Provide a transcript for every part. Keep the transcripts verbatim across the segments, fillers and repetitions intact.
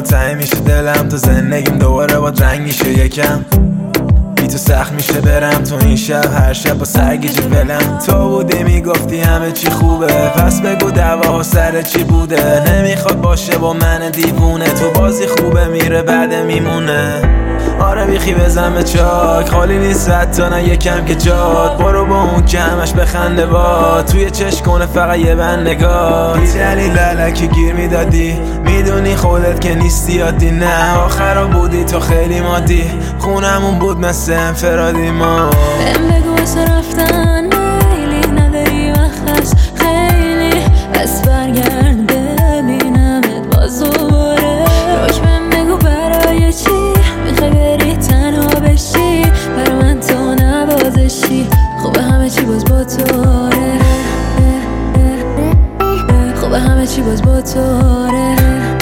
تنگ میشه دلم، تو زندگیم دوباره با رنگ میشه یکم. بی تو سخت میشه برم تو این شب، هر شب با سرگیجه فلم. تو بودی میگفتی همه چی خوبه، پس بگو دعوا سر چی بوده. نمیخواد باشه با من دیوونه، تو بازی خوبه میره بعد میمونه. آره بیخی بزن به چاک، خالی نیست حتی نه یکم که جاد. برو با اون که همش بخنده با، توی چشم کنه فقط یه بند نگاه. بی دلیل لالکی گیر میدادی، میدونی خودت که نیستی عادی. نه آخرا بودی تو خیلی مادی، خونمون بود مثل انفرادی ما. بهم بگو واسه رفتن میلی نداری وقت هست خیلی، پس برگرد ببینمت باز دوباره. روش بهم بگو برای چی میخوای بری تنها بشی، برا من تو نوازشی. خوبه همه چی باز با توره، خوبه همه چی باز با توره،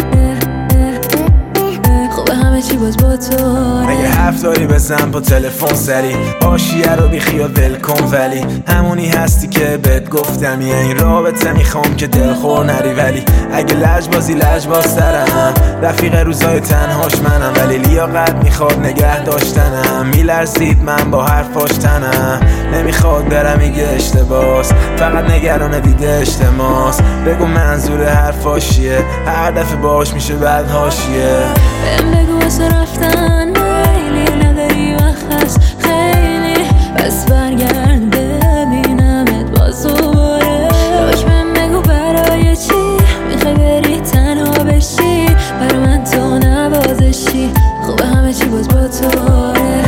خوبه همه چی باز با توره. مگه حرف داری بزن با تلفن سری، آشیه رو بیخی و ول کن. ولی همونی هستی که بهت گفتم، یه این رابطه میخوام که دلخور نری. ولی اگه لجبازی لجبازترم، رفیق روزای تنهاش منم. ولی لیاقت میخواد نگه داشتنم، میلرزید من با حرفاش تنم. نمیخواد برم میگه اشتباس، فقط نگران دیده اجتماس. بگو منظور حرفاش چیه، هر دفعه باش میشه بعد حاشیه. بهم بگو واسه رفتن میلی نداری وقت هست خیلی، پس برگرد ببینمت باز دوباره. روش بهم بگو برای چی میخوای بری تنها بشی، برا من تو نوازشی. خوبه همه چی باز با توره،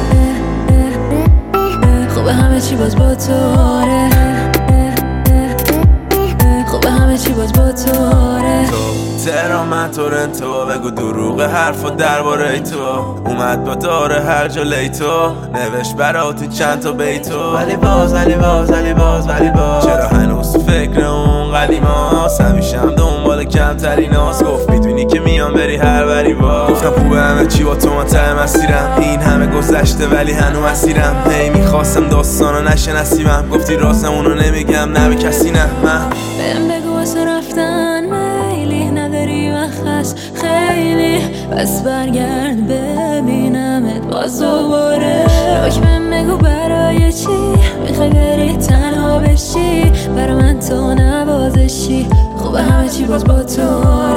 خوبه همه چی باز با توره، خوبه همه چی باز با توره. تهران تورنتو، بگو دروغ حرف و درباره تو. اومد با داره هر جا لیتو، نوشت براتی چند تا بیتو. ولی باز ولی باز ولی باز ولی باز چرا هنوز تو فکر اون قدیماست؟ همیشم دنبال کمتریناست. گفت میدونی که میام بری هر بری با. گفتم خوبه همه چی با تو ما ته مسیرم، این همه گذشته ولی هنو مسیرم. هی میخواستم داستانو نشه نصیبم، گفتی راستمونو نمیگم نه به کسی نه. من بهم بگو واسه رفتن میلی نداری وقت هست خیلی، پس برگرد ببینمت باز دوباره. روش بهم بگو برای چی میخوای بری تنها بشی، برا من تو نوازشی. خوبه همه چی باز با تو.